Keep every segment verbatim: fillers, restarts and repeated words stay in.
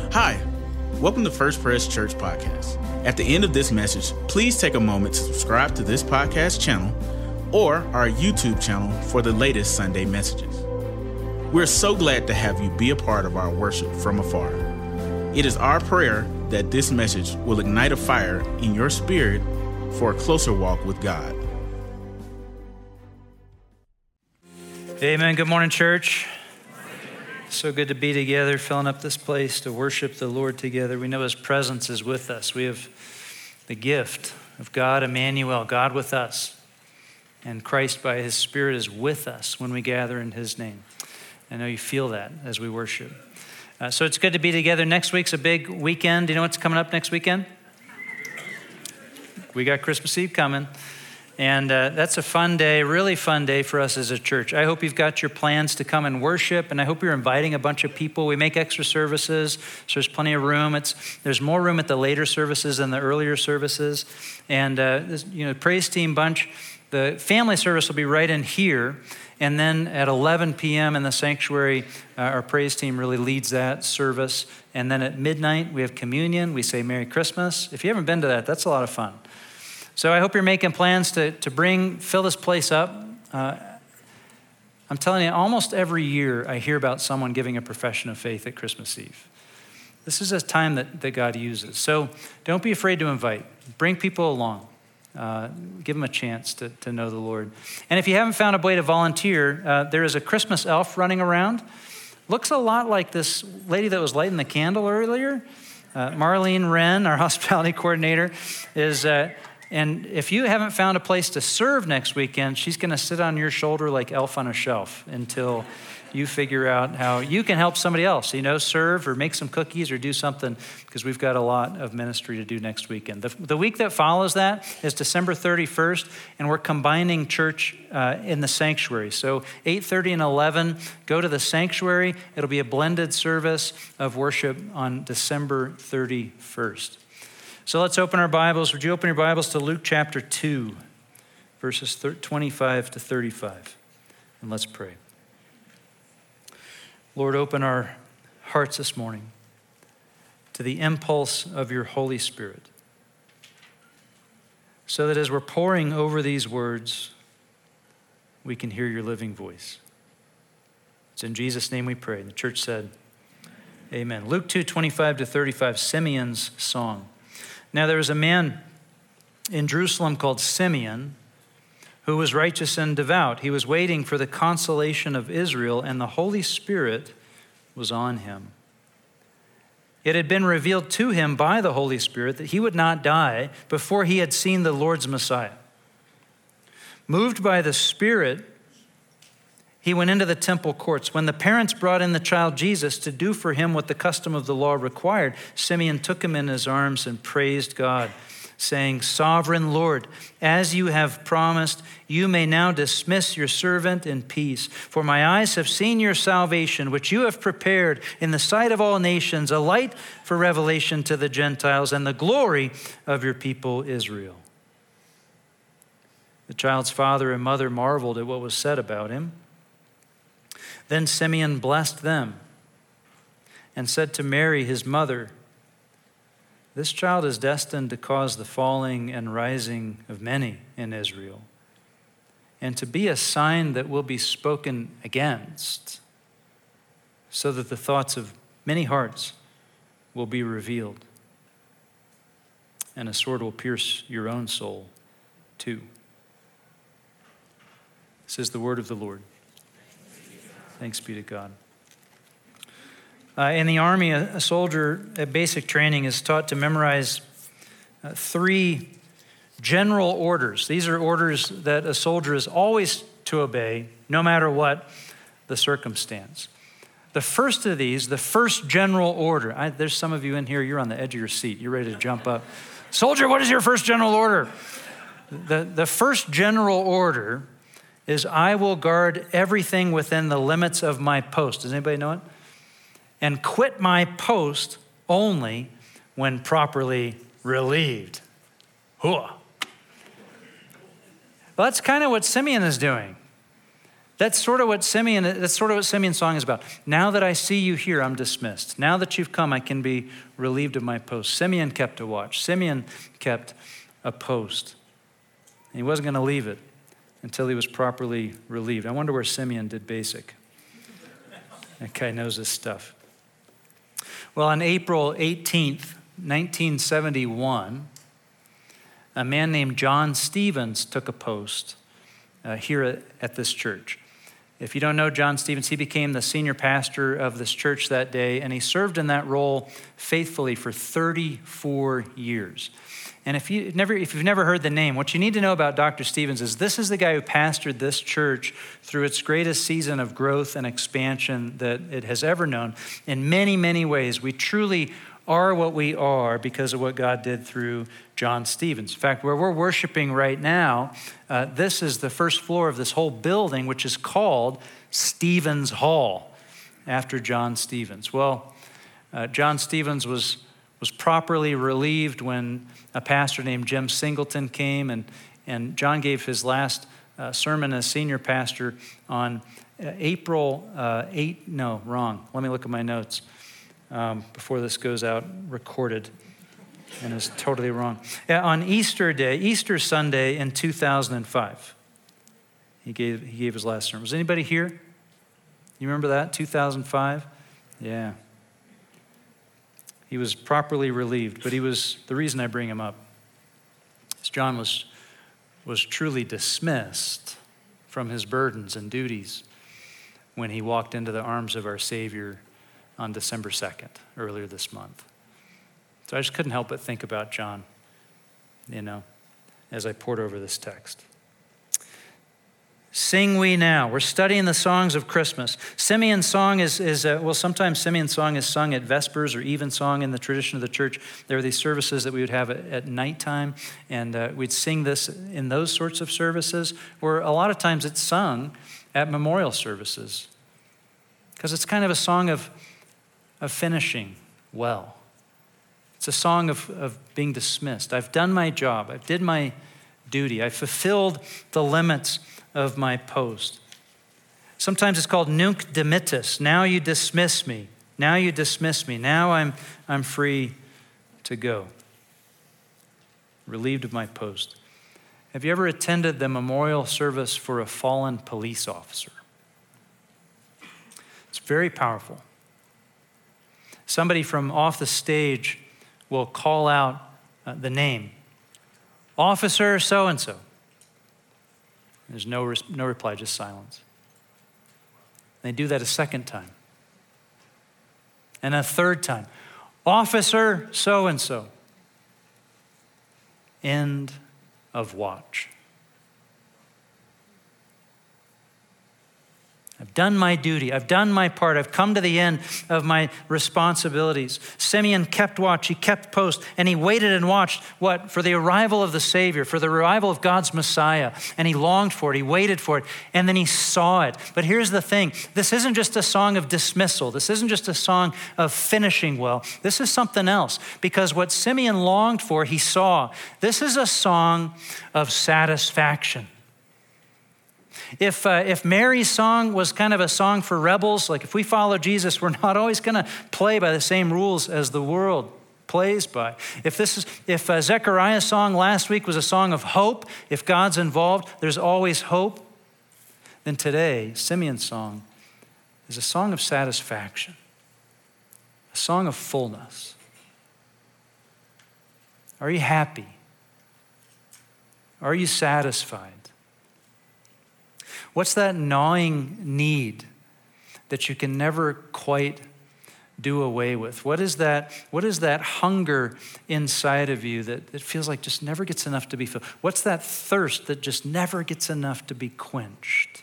Hi, welcome to First Pres Church Podcast. At the end of this message, please take a moment to subscribe to this podcast channel or our YouTube channel for the latest Sunday messages. We're so glad to have you be a part of our worship from afar. It is our prayer that this message will ignite a fire in your spirit for a closer walk with God. Amen. Good morning, church. So good to be together, filling up this place to worship the Lord together. We know His presence is with us. We have the gift of God, Emmanuel, God with us. And Christ by His Spirit is with us when we gather in His name. I know you feel that as we worship. Uh, so it's good to be together. Next week's a big weekend. Do you know what's coming up next weekend? We got Christmas Eve coming. And uh, that's a fun day, really fun day for us as a church. I hope you've got your plans to come and worship, and I hope you're inviting a bunch of people. We make extra services, so there's plenty of room. It's There's more room at the later services than the earlier services. And, uh, this, you know, praise team bunch, the family service will be right in here. And then at eleven p.m. in the sanctuary, uh, our praise team really leads that service. And then at midnight, we have communion. We say Merry Christmas. If you haven't been to that, that's a lot of fun. So I hope you're making plans to, to bring, fill this place up. Uh, I'm telling you, almost every year I hear about someone giving a profession of faith at Christmas Eve. This is a time that, that God uses. So don't be afraid to invite. Bring people along. Uh, give them a chance to, to know the Lord. And if you haven't found a way to volunteer, uh, there is a Christmas elf running around. Looks a lot like this lady that was lighting the candle earlier. Uh, Marlene Wren, our hospitality coordinator, is... Uh, And if you haven't found a place to serve next weekend, she's going to sit on your shoulder like Elf on a Shelf until you figure out how you can help somebody else, you know, serve or make some cookies or do something, because we've got a lot of ministry to do next weekend. The, the week that follows that is December thirty-first, and we're combining church uh, in the sanctuary. So eight thirty and eleven, go to the sanctuary. It'll be a blended service of worship on December thirty-first. So let's open our Bibles. Would you open your Bibles to Luke chapter two, verses twenty-five to thirty-five? And let's pray. Lord, open our hearts this morning to the impulse of your Holy Spirit, so that as we're poring over these words, we can hear your living voice. It's in Jesus' name we pray. And the church said, amen. Luke two, twenty-five to thirty-five, Simeon's song. Now there was a man in Jerusalem called Simeon who was righteous and devout. He was waiting for the consolation of Israel, and the Holy Spirit was on him. It had been revealed to him by the Holy Spirit that he would not die before he had seen the Lord's Messiah. Moved by the Spirit, he went into the temple courts. When the parents brought in the child Jesus to do for him what the custom of the law required, Simeon took him in his arms and praised God, saying, Sovereign Lord, as you have promised, you may now dismiss your servant in peace. For my eyes have seen your salvation, which you have prepared in the sight of all nations, a light for revelation to the Gentiles and the glory of your people Israel. The child's father and mother marveled at what was said about him. Then Simeon blessed them and said to Mary, his mother, this child is destined to cause the falling and rising of many in Israel, and to be a sign that will be spoken against, so that the thoughts of many hearts will be revealed, and a sword will pierce your own soul too. This is the word of the Lord. Thanks be to God. Uh, in the Army, a, a soldier at basic training is taught to memorize uh, three general orders. These are orders that a soldier is always to obey, no matter what the circumstance. The first of these, the first general order, I, there's some of you in here, you're on the edge of your seat. You're ready to jump up. Soldier, what is your first general order? The, the first general order is I will guard everything within the limits of my post. Does anybody know it? And quit my post only when properly relieved. Hooah. Well, that's kind of what Simeon is doing. That's sort of what Simeon, that's sort of what Simeon's song is about. Now that I see you here, I'm dismissed. Now that you've come, I can be relieved of my post. Simeon kept a watch. Simeon kept a post. And he wasn't going to leave it until he was properly relieved. I wonder where Simeon did basic. That guy knows his stuff. Well, on April eighteenth, nineteen seventy-one, a man named John Stevens took a post uh, here at, at this church. If you don't know John Stevens, he became the senior pastor of this church that day, and he served in that role faithfully for thirty-four years. And if, you never, if you've never heard the name, what you need to know about Doctor Stevens is this is the guy who pastored this church through its greatest season of growth and expansion that it has ever known. In many, many ways, we truly are what we are because of what God did through John Stevens. In fact, where we're worshiping right now, uh, this is the first floor of this whole building, which is called Stevens Hall, after John Stevens. Well, uh, John Stevens was was properly relieved when a pastor named Jim Singleton came, and, and John gave his last uh, sermon as senior pastor on uh, April uh, eighth, no, wrong. Let me look at my notes um, before this goes out recorded and is totally wrong. Yeah, on Easter Day, Easter Sunday in two thousand five, he gave, he gave his last sermon. Was anybody here? You remember that, two thousand five? Yeah. He was properly relieved, but he was, the reason I bring him up is John was, was truly dismissed from his burdens and duties when he walked into the arms of our Savior on December second, earlier this month. So I just couldn't help but think about John, you know, as I poured over this text. Sing we now. We're studying the songs of Christmas. Simeon's song is, is uh, well, sometimes Simeon's song is sung at Vespers or evensong in the tradition of the church. There are these services that we would have at, at nighttime, and uh, we'd sing this in those sorts of services, where a lot of times it's sung at memorial services, because it's kind of a song of, of finishing well. It's a song of, of being dismissed. I've done my job. I did my duty. I fulfilled the limits of my post. Sometimes it's called nunc dimittis. Now you dismiss me. Now you dismiss me. Now I'm, I'm free to go. Relieved of my post. Have you ever attended the memorial service for a fallen police officer? It's very powerful. Somebody from off the stage will call out uh, the name, Officer so-and-so. There's no, res- no reply, just silence. They do that a second time. And a third time. Officer so-and-so. End of watch. I've done my duty. I've done my part. I've come to the end of my responsibilities. Simeon kept watch. He kept post. And he waited and watched, what? For the arrival of the Savior, for the arrival of God's Messiah. And he longed for it. He waited for it. And then he saw it. But here's the thing. This isn't just a song of dismissal. This isn't just a song of finishing well. This is something else. Because what Simeon longed for, he saw. This is a song of satisfaction. If uh, if Mary's song was kind of a song for rebels, like if we follow Jesus, we're not always going to play by the same rules as the world plays by. If this is if uh, Zechariah's song last week was a song of hope, if God's involved, there's always hope. Then today, Simeon's song is a song of satisfaction, a song of fullness. Are you happy? Are you satisfied? What's that gnawing need that you can never quite do away with? What is that, what is that hunger inside of you that it feels like just never gets enough to be filled? What's that thirst that just never gets enough to be quenched?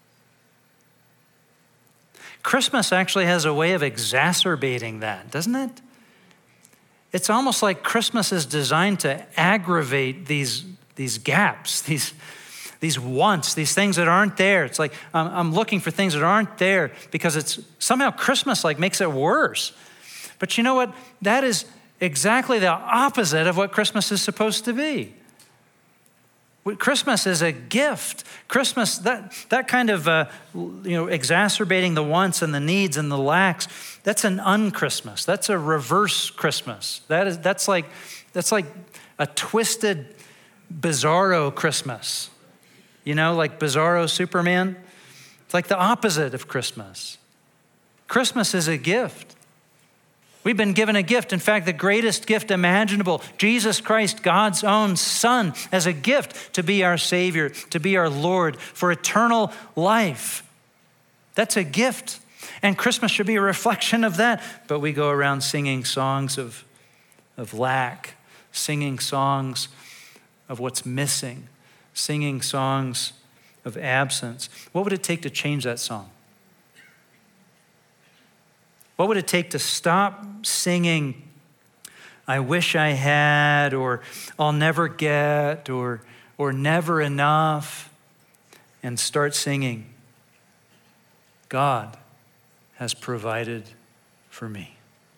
Christmas actually has a way of exacerbating that, doesn't it? It's almost like Christmas is designed to aggravate these, these gaps, these These wants, these things that aren't there. It's like um, I'm looking for things that aren't there because it's somehow Christmas like makes it worse. But you know what? That is exactly the opposite of what Christmas is supposed to be. Christmas is a gift. Christmas, that, that kind of, uh, you know, exacerbating the wants and the needs and the lacks, that's an un-Christmas. That's a reverse Christmas. That is, that's like, that's like a twisted, bizarro Christmas. You know, like Bizarro Superman. It's like the opposite of Christmas. Christmas is a gift. We've been given a gift. In fact, the greatest gift imaginable, Jesus Christ, God's own Son, as a gift to be our Savior, to be our Lord for eternal life. That's a gift. And Christmas should be a reflection of that. But we go around singing songs of, of lack, singing songs of what's missing, singing songs of absence. What would it take to change that song? What would it take to stop singing, I wish I had, or I'll never get, or, or never enough, and start singing, God has provided for me.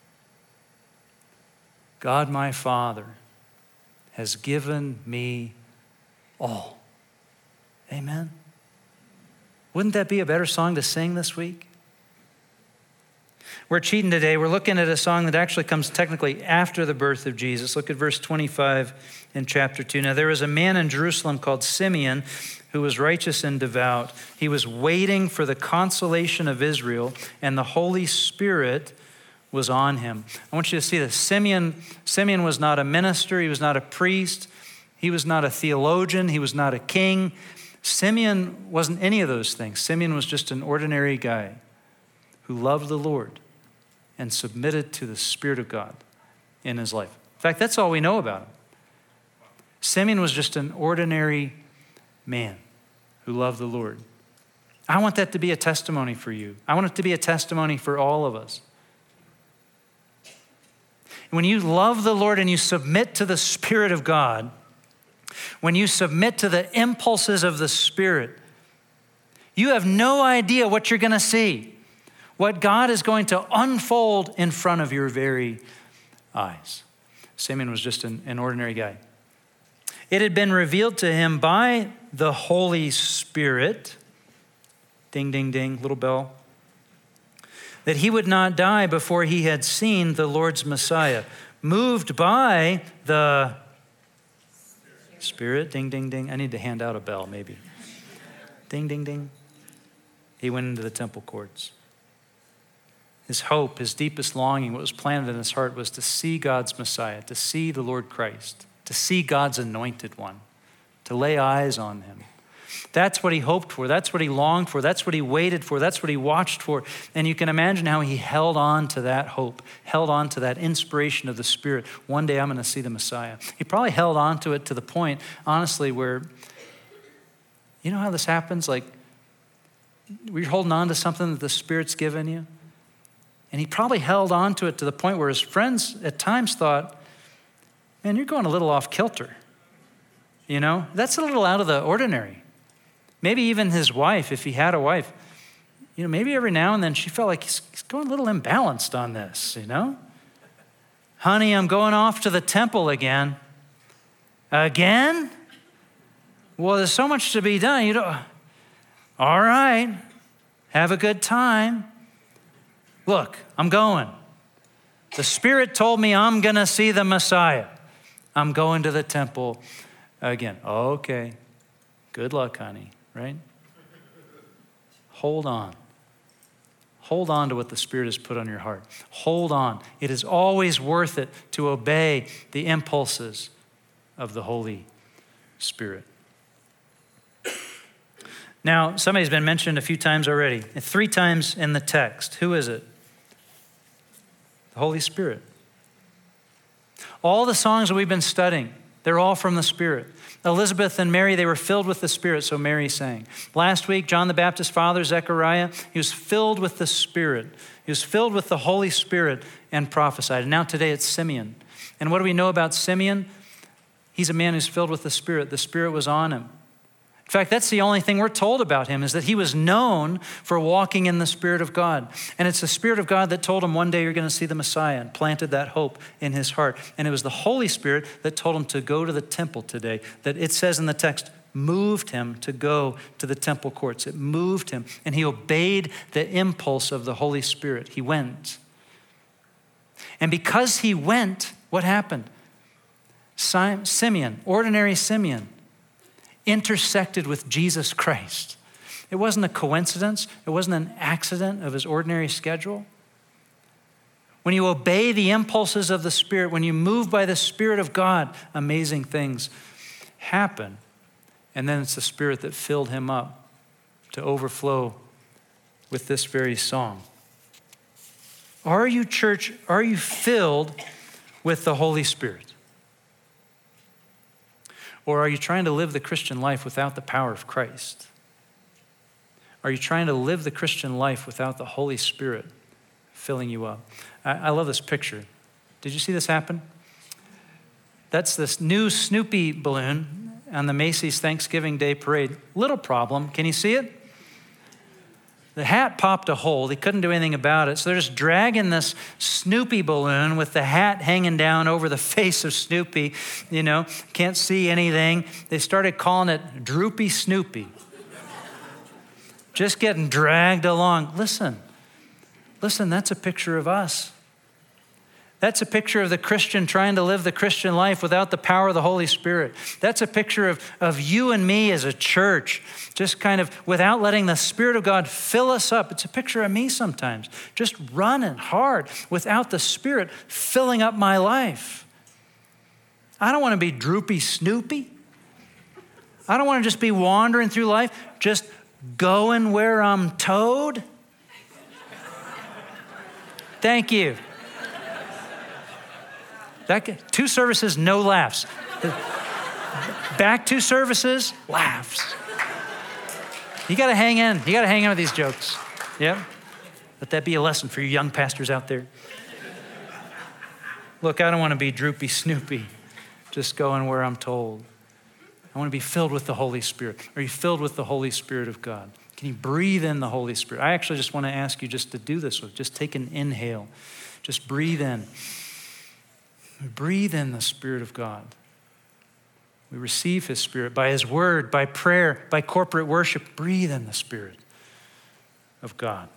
God, my Father, has given me all. Amen. Wouldn't that be a better song to sing this week? We're cheating today. We're looking at a song that actually comes technically after the birth of Jesus. Look at verse twenty-five in chapter two. Now, there was a man in Jerusalem called Simeon who was righteous and devout. He was waiting for the consolation of Israel, and the Holy Spirit was on him. I want you to see this. Simeon, Simeon was not a minister. He was not a priest. He was not a theologian. He was not a king. Simeon wasn't any of those things. Simeon was just an ordinary guy who loved the Lord and submitted to the Spirit of God in his life. In fact, that's all we know about him. Simeon was just an ordinary man who loved the Lord. I want that to be a testimony for you. I want it to be a testimony for all of us. When you love the Lord and you submit to the Spirit of God, when you submit to the impulses of the Spirit, you have no idea what you're going to see, what God is going to unfold in front of your very eyes. Simeon was just an, an ordinary guy. It had been revealed to him by the Holy Spirit, ding, ding, ding, little bell, that he would not die before he had seen the Lord's Messiah. Moved by the Spirit, ding, ding, ding. I need to hand out a bell, maybe. Ding, ding, ding. He went into the temple courts. His hope, his deepest longing, what was planted in his heart was to see God's Messiah, to see the Lord Christ, to see God's anointed one, to lay eyes on him. That's what he hoped for. That's what he longed for. That's what he waited for. That's what he watched for. And you can imagine how he held on to that hope, held on to that inspiration of the Spirit. One day I'm going to see the Messiah. He probably held on to it to the point, honestly, where, you know how this happens? Like, we're holding on to something that the Spirit's given you. And he probably held on to it to the point where his friends at times thought, man, you're going a little off kilter. You know, that's a little out of the ordinary. Maybe even his wife, if he had a wife, you know, maybe every now and then she felt like he's, he's going a little imbalanced on this, you know? Honey, I'm going off to the temple again. Again? Well, there's so much to be done. You don't, all right, have a good time. Look, I'm going. The Spirit told me I'm going to see the Messiah. I'm going to the temple again. Okay, good luck, honey, right? Hold on. Hold on to what the Spirit has put on your heart. Hold on. It is always worth it to obey the impulses of the Holy Spirit. Now, somebody's been mentioned a few times already, three times in the text. Who is it? The Holy Spirit. All the songs that we've been studying, they're all from the Spirit. Elizabeth and Mary, they were filled with the Spirit, so Mary sang. Last week, John the Baptist's father, Zechariah, he was filled with the Spirit. He was filled with the Holy Spirit and prophesied. And now today it's Simeon. And what do we know about Simeon? He's a man who's filled with the Spirit. The Spirit was on him. In fact, that's the only thing we're told about him, is that he was known for walking in the Spirit of God. And it's the Spirit of God that told him one day you're going to see the Messiah, and planted that hope in his heart. And it was the Holy Spirit that told him to go to the temple today, that it says in the text, moved him to go to the temple courts. It moved him, and he obeyed the impulse of the Holy Spirit. He went. And because he went, what happened? Simeon, ordinary Simeon, intersected with Jesus Christ. It wasn't a coincidence. It wasn't an accident of his ordinary schedule. When you obey the impulses of the Spirit, when you move by the Spirit of God, amazing things happen. And then it's the Spirit that filled him up to overflow with this very song. Are you, church, are you filled with the Holy Spirit? Or are you trying to live the Christian life without the power of Christ? Are you trying to live the Christian life without the Holy Spirit filling you up? I, I love this picture. Did you see this happen? That's this new Snoopy balloon on the Macy's Thanksgiving Day Parade. Little problem. Can you see it? The hat popped a hole. They couldn't do anything about it. So they're just dragging this Snoopy balloon with the hat hanging down over the face of Snoopy. You know, can't see anything. They started calling it Droopy Snoopy. Just getting dragged along. Listen, listen, that's a picture of us. That's a picture of the Christian trying to live the Christian life without the power of the Holy Spirit. That's a picture of, of you and me as a church, just kind of without letting the Spirit of God fill us up. It's a picture of me sometimes, just running hard without the Spirit filling up my life. I don't want to be droopy Snoopy. I don't want to just be wandering through life, just going where I'm told. Thank you. That, two services, no laughs. Back two services, laughs. You got to hang in. You got to hang in with these jokes. Yeah? Let that be a lesson for you young pastors out there. Look, I don't want to be droopy Snoopy, just going where I'm told. I want to be filled with the Holy Spirit. Are you filled with the Holy Spirit of God? Can you breathe in the Holy Spirit? I actually just want to ask you just to do this with. Just take an inhale. Just breathe in. We breathe in the Spirit of God. We receive his Spirit by his word, by prayer, by corporate worship. Breathe in the Spirit of God.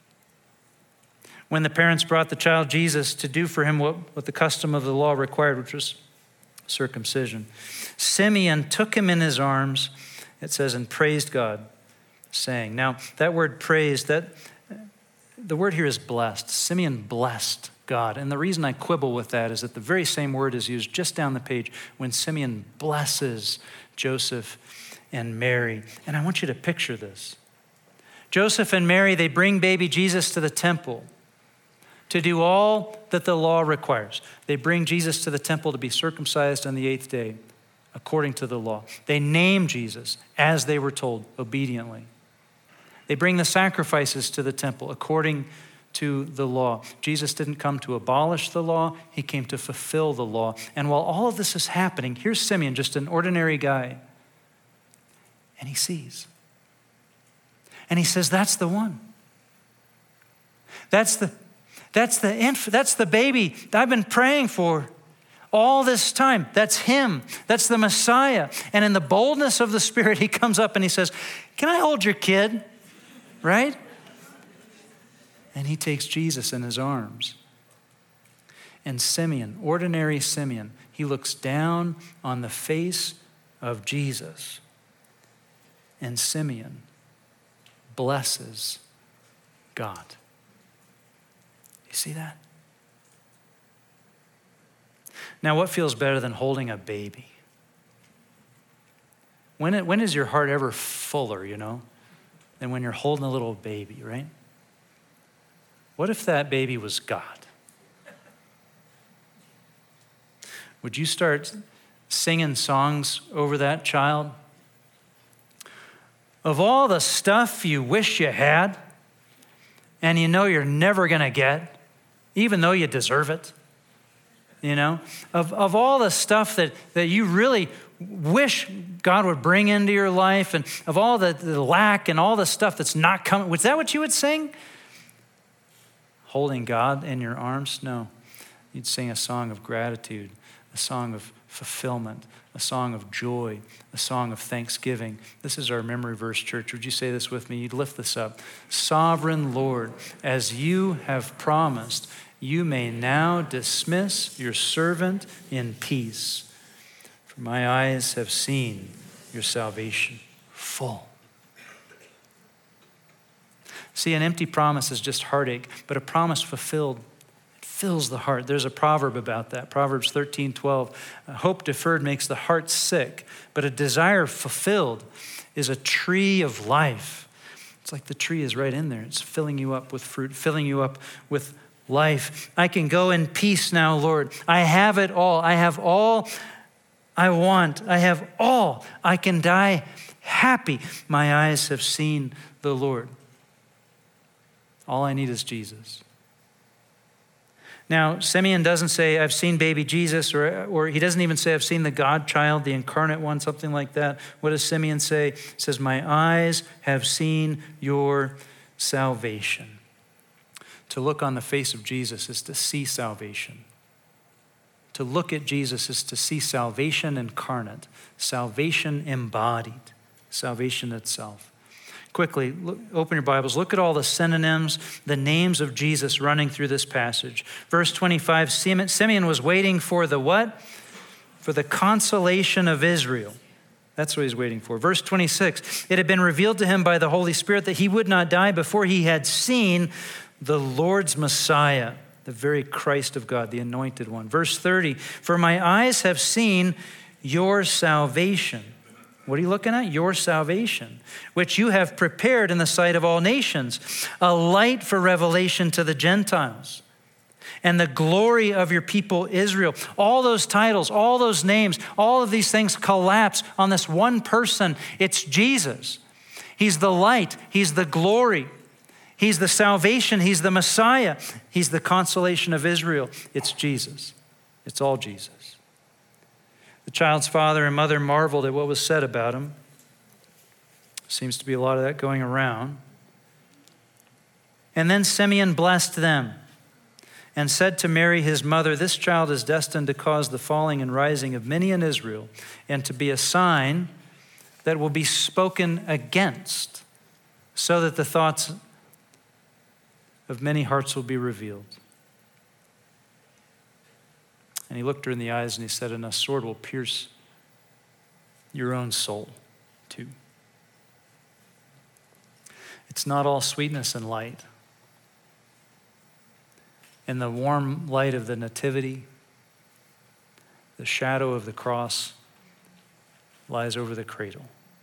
When the parents brought the child Jesus to do for him what, what the custom of the law required, which was circumcision, Simeon took him in his arms, it says, and praised God, saying. Now, that word praised, that the word here is blessed. Simeon blessed God. And the reason I quibble with that is that the very same word is used just down the page when Simeon blesses Joseph and Mary. And I want you to picture this. Joseph and Mary, they bring baby Jesus to the temple to do all that the law requires. They bring Jesus to the temple to be circumcised on the eighth day, according to the law. They name Jesus as they were told, obediently. They bring the sacrifices to the temple according to the law. Jesus didn't come to abolish the law. He came to fulfill the law. And while all of this is happening, here's Simeon, just an ordinary guy. And he sees. And he says, that's the one. That's the, that's the inf- that's the baby that I've been praying for all this time. That's him. That's the Messiah. And in the boldness of the Spirit, he comes up and he says, can I hold your kid? Right? And he takes Jesus in his arms. And Simeon, ordinary Simeon, he looks down on the face of Jesus. And Simeon blesses God. You see that? Now, what feels better than holding a baby? When, it, when is your heart ever fuller, you know, than when you're holding a little baby, right? What if that baby was God? Would you start singing songs over that child? Of all the stuff you wish you had, and you know you're never going to get, even though you deserve it. you know, of, of all the stuff that, that you really wish God would bring into your life, and of all the, the lack and all the stuff that's not coming. Was that what you would sing? Holding God in your arms? No. You'd sing a song of gratitude, a song of fulfillment, a song of joy, a song of thanksgiving. This is our memory verse, church. Would you say this with me? You'd lift this up. Sovereign Lord, as you have promised, you may now dismiss your servant in peace. For my eyes have seen your salvation full. See, an empty promise is just heartache, but a promise fulfilled fills the heart. There's a proverb about that. Proverbs thirteen twelve. Hope deferred makes the heart sick, but a desire fulfilled is a tree of life. It's like the tree is right in there. It's filling you up with fruit, filling you up with life. I can go in peace now, Lord. I have it all. I have all I want. I have all. I can die happy. My eyes have seen the Lord. All I need is Jesus. Now, Simeon doesn't say, I've seen baby Jesus, or, or he doesn't even say, I've seen the God child, the incarnate one, something like that. What does Simeon say? He says, my eyes have seen your salvation. To look on the face of Jesus is to see salvation. To look at Jesus is to see salvation incarnate, salvation embodied, salvation itself. Quickly, look, open your Bibles. Look at all the synonyms, the names of Jesus running through this passage. Verse twenty-five, Simeon was waiting for the what? For the consolation of Israel. That's what he's waiting for. Verse twenty-six, it had been revealed to him by the Holy Spirit that he would not die before he had seen the Lord's Messiah, the very Christ of God, the anointed one. Verse thirty, for my eyes have seen your salvation. What are you looking at? Your salvation, which you have prepared in the sight of all nations, a light for revelation to the Gentiles, and the glory of your people Israel. All those titles, all those names, all of these things collapse on this one person. It's Jesus. He's the light. He's the glory. He's the salvation. He's the Messiah. He's the consolation of Israel. It's Jesus. It's all Jesus. The child's father and mother marveled at what was said about him. Seems to be a lot of that going around. And then Simeon blessed them and said to Mary, his mother, this child is destined to cause the falling and rising of many in Israel, and to be a sign that will be spoken against, so that the thoughts of many hearts will be revealed. And he looked her in the eyes and he said, and a sword will pierce your own soul too. It's not all sweetness and light. In the warm light of the nativity, the shadow of the cross lies over the cradle.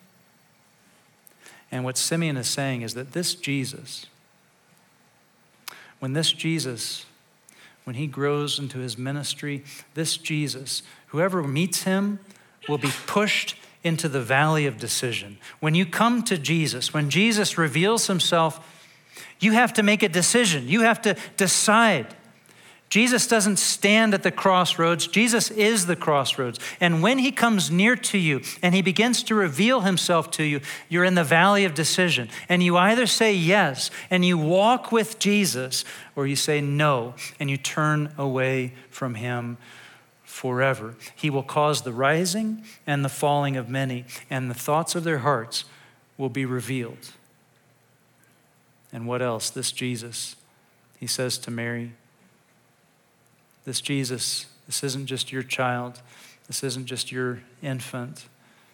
And what Simeon is saying is that this Jesus, when this Jesus When he grows into his ministry, this Jesus, whoever meets him will be pushed into the valley of decision. When you come to Jesus, when Jesus reveals himself, you have to make a decision. You have to decide. Jesus doesn't stand at the crossroads. Jesus is the crossroads. And when he comes near to you and he begins to reveal himself to you, you're in the valley of decision. And you either say yes and you walk with Jesus, or you say no and you turn away from him forever. He will cause the rising and the falling of many, and the thoughts of their hearts will be revealed. And what else? This Jesus, he says to Mary, this Jesus, this isn't just your child. This isn't just your infant.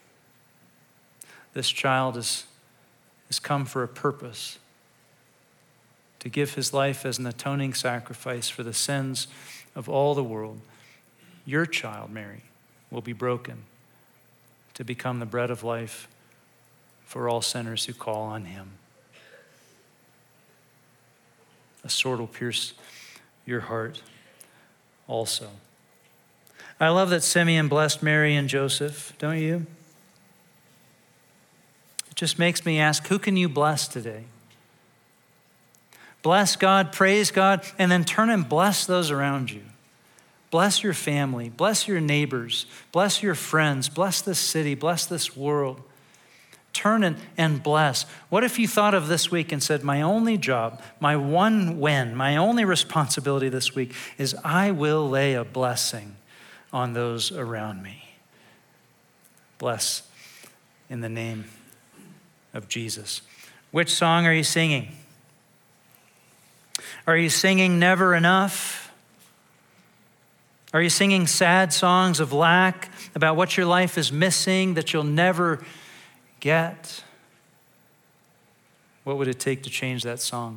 This child is, has come for a purpose, to give his life as an atoning sacrifice for the sins of all the world. Your child, Mary, will be broken to become the bread of life for all sinners who call on him. A sword will pierce your heart also. I love that Simeon blessed Mary and Joseph, don't you? It just makes me ask, who can you bless today? Bless God, praise God, and then turn and bless those around you. Bless your family. Bless your neighbors. Bless your friends. Bless this city. Bless this world. Turn and, and bless. What if you thought of this week and said, my only job, my one win, my only responsibility this week is I will lay a blessing on those around me. Bless in the name of Jesus. Which song are you singing? Are you singing Never Enough? Are you singing sad songs of lack about what your life is missing that you'll never get? What would it take to change that song?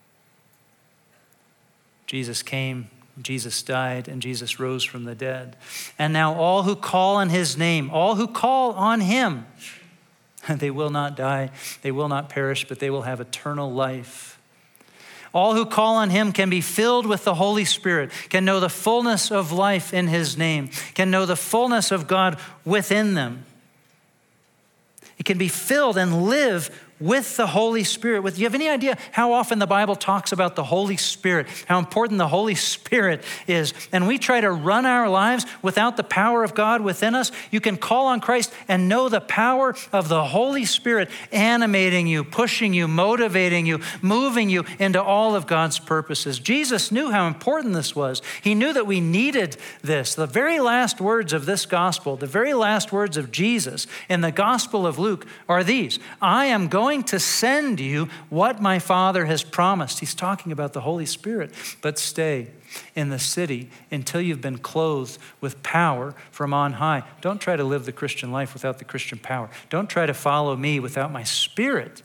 Jesus came, Jesus died, and Jesus rose from the dead. And now all who call on his name, all who call on him, they will not die, they will not perish, but they will have eternal life. All who call on him can be filled with the Holy Spirit, can know the fullness of life in his name, can know the fullness of God within them. It can be filled and live with the Holy Spirit. With, do you have any idea how often the Bible talks about the Holy Spirit, how important the Holy Spirit is? And we try to run our lives without the power of God within us. You can call on Christ and know the power of the Holy Spirit animating you, pushing you, motivating you, moving you into all of God's purposes. Jesus knew how important this was. He knew that we needed this. The very last words of this gospel, the very last words of Jesus in the Gospel of Luke are these: I am going to send you what my Father has promised. He's talking about the Holy Spirit. But stay in the city until you've been clothed with power from on high. Don't try to live the Christian life without the Christian power. Don't try to follow me without my Spirit.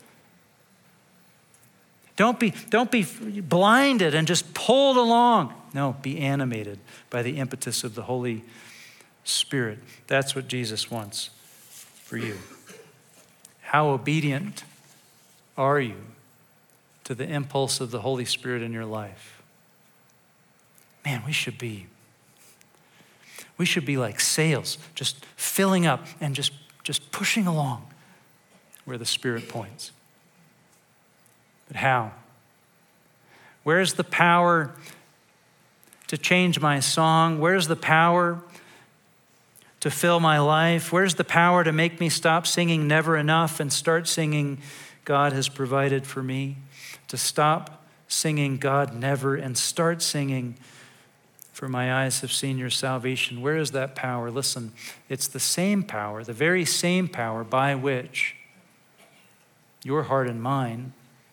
Don't be, don't be blinded and just pulled along. No, be animated by the impetus of the Holy Spirit. That's what Jesus wants for you. How obedient are you to the impulse of the Holy Spirit in your life? Man, we should be, we should be like sails, just filling up and just, just pushing along where the Spirit points. But how? Where's the power to change my song? Where's the power to fill my life? Where's the power to make me stop singing Never Enough and start singing God has provided for me? To stop singing God never and start singing For my eyes have seen your salvation. Where is that power? Listen, it's the same power, the very same power by which your heart and mine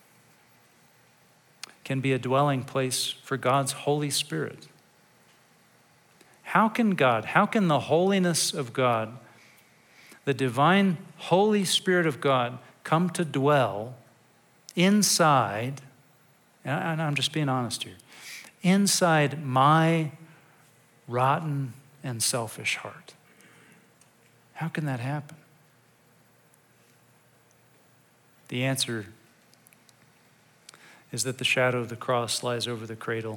can be a dwelling place for God's Holy Spirit. How can God, how can the holiness of God, the divine Holy Spirit of God, come to dwell inside, and I'm just being honest here, inside my rotten and selfish heart? How can that happen? The answer is that the shadow of the cross lies over the cradle,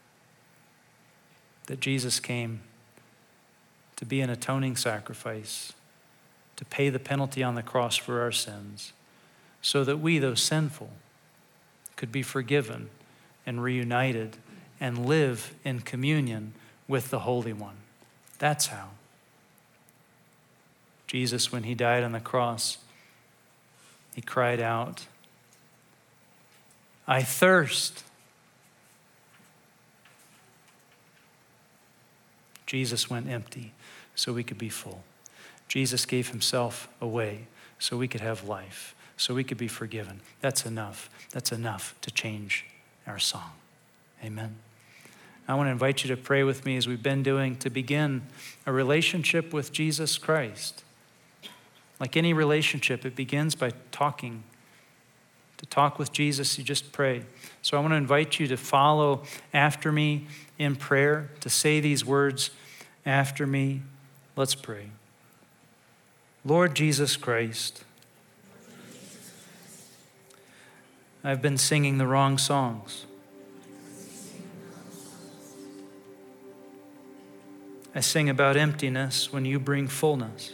that Jesus came to be an atoning sacrifice, to pay the penalty on the cross for our sins, so that we, though sinful, could be forgiven and reunited and live in communion with the Holy One. That's how. Jesus, when he died on the cross, he cried out, I thirst. Jesus went empty so we could be full. Jesus gave himself away so we could have life, so we could be forgiven. That's enough. That's enough to change our song. Amen. I want to invite you to pray with me as we've been doing, to begin a relationship with Jesus Christ. Like any relationship, it begins by talking. To talk with Jesus, you just pray. So I want to invite you to follow after me in prayer, to say these words after me. Let's pray. Lord Jesus Christ, I've been singing the wrong songs. I sing about emptiness when you bring fullness.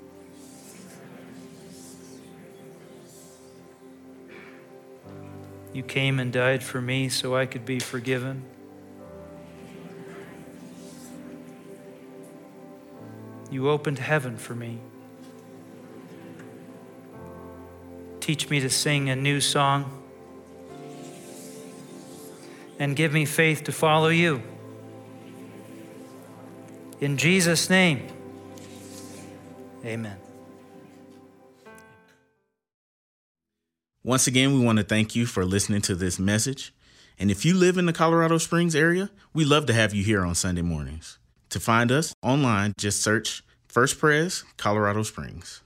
You came and died for me so I could be forgiven. You opened heaven for me. Teach me to sing a new song and give me faith to follow you. In Jesus' name, amen. Once again, we want to thank you for listening to this message. And if you live in the Colorado Springs area, we love to have you here on Sunday mornings. To find us online, just search First Pres Colorado Springs.